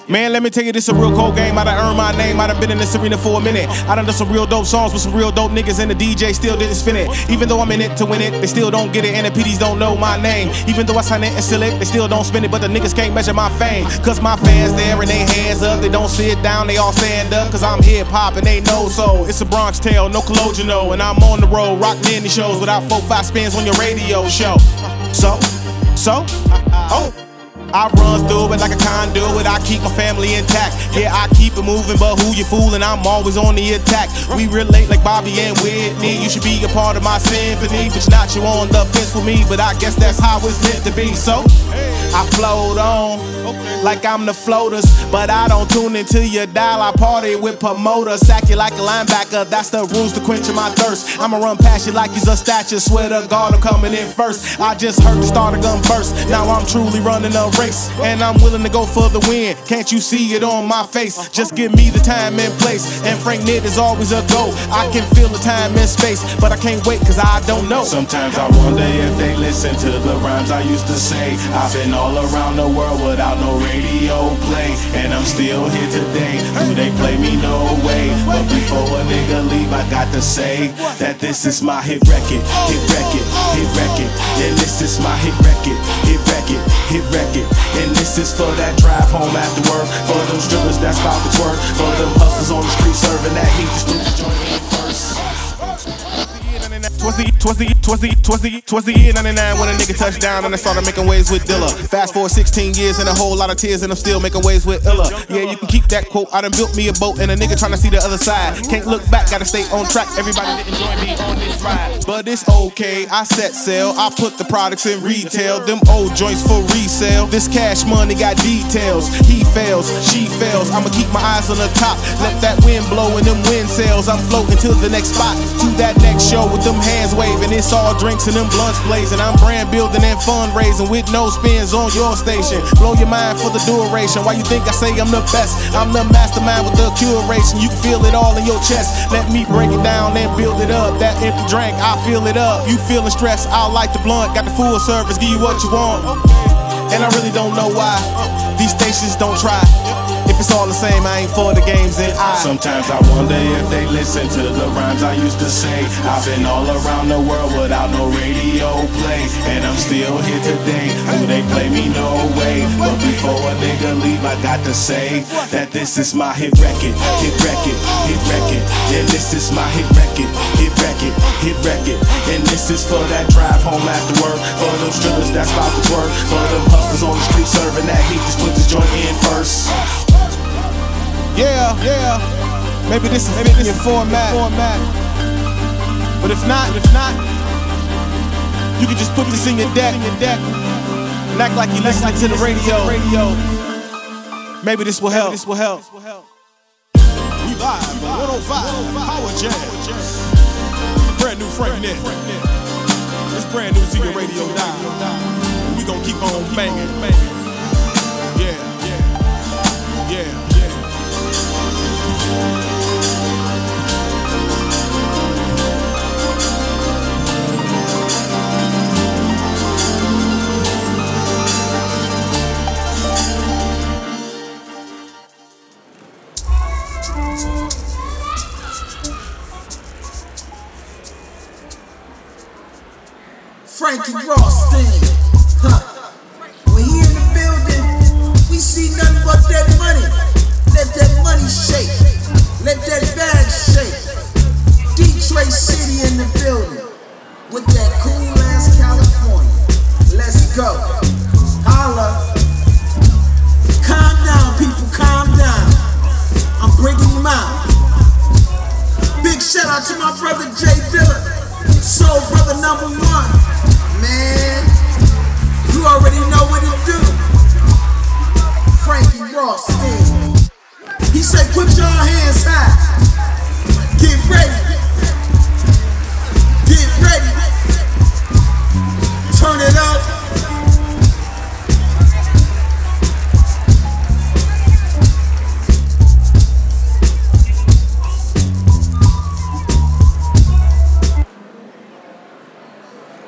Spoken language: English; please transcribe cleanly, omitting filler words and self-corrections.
Man, let me tell you, this a real cold game. I done earned my name, I done been in this arena for a minute. I done some real dope songs with some real dope niggas, and the DJ still didn't spin it. Even though I'm in it to win it, they still don't get it, and the PDs don't know my name. Even though I sign it and seal it, they still don't spin it, but the niggas can't measure my fame. Cause my fans there and they hands up, they don't sit down, they all stand up. Cause I'm hip-hop and they know so. It's a Bronx tale, no Cologino, and I'm on the road, rock many shows without 4-5 spins on your radio show. Oh, I run through it like a conduit, I keep my family intact. Yeah, I keep it moving, but who you fooling? I'm always on the attack. We relate like Bobby and Whitney. You should be a part of my symphony, but you're not, you on the fence with me. But I guess that's how it's meant to be. So I float on like I'm the floaters, but I don't tune into your dial. I party with promoters, sack you like a linebacker. That's the rules to quench my thirst. I'ma run past you like he's a statue. Swear to God, I'm coming in first. I just heard the starter gun burst. Now I'm truly running a race, and I'm willing to go for the win. Can't you see it on my face? Just give me the time and place, and Frank Nitt is always a go. I can feel the time and space, but I can't wait cause I don't know. Sometimes I wonder if they listen to the rhymes I used to say. I've been all around the world without no radio play, and I'm still here today. Do they play me? No way. But before a nigga leave, I got to say that this is my hit record, hit record, hit record. And this is my hit record, hit record, hit record. And this is for that drive home after work, for them strippers that's about to twerk, for them hustlers on the street serving that heat. Just put the joint in first. Twas the year 99 when a nigga touched down and I started making waves with Dilla. Fast forward 16 years and a whole lot of tears, and I'm still making waves with Illa. Yeah, you can keep that quote. I done built me a boat and a nigga tryna see the other side. Can't look back, gotta stay on track. Everybody didn't join me on this ride, but it's okay. I set sail, I put the products in retail. Them old joints for resale. This cash money got details. He fails, she fails. I'ma keep my eyes on the top. Let that wind blow in them wind sails. I'm floating to the next spot, to that next show with them hands waving. It's all drinks and them blunts blazing. I'm brand building and fundraising with no spins on your station. Blow your mind for the duration. Why you think I say I'm the best? I'm the mastermind with the curation. You feel it all in your chest. Let me break it down and build it up. That empty drink, I fill it up. You feeling stressed, I'll light the blunt. Got the full service, give you what you want. And I really don't know why these stations don't try. If it's all the same, I ain't for the games and Sometimes I wonder if they listen to the rhymes I used to say. I've been all around the world without no radio play, and I'm still here today. Do they play me? No way. But before a nigga leave, I got to say that this is my hit record, hit record, hit record. And this is my hit record, hit record, hit record. And this is for that drive home after work, for them strippers that's about to twerk, for them hustlers on the street serving that heat. Just put this joint in first. Yeah. Maybe this is your format. But if not, you can just put this in your deck and act like you listen to the radio. Maybe this will help. We live 105 Power Jam. Brand new Frank Nitt. It's brand new to your radio dial. We gon' keep on banging. Yeah. Frankie Rothstein, when he in the building, we see nothing but that money. Let that money shake, let that bag shake. Detroit City in the building, with that cool ass California. Let's go, holla. Calm down, people, calm down. I'm bringing them out. Big shout out to my brother Jay Dilla, Soul Brother #1. Man, you already know what to do. Frankie Rothstein. He said, put your hands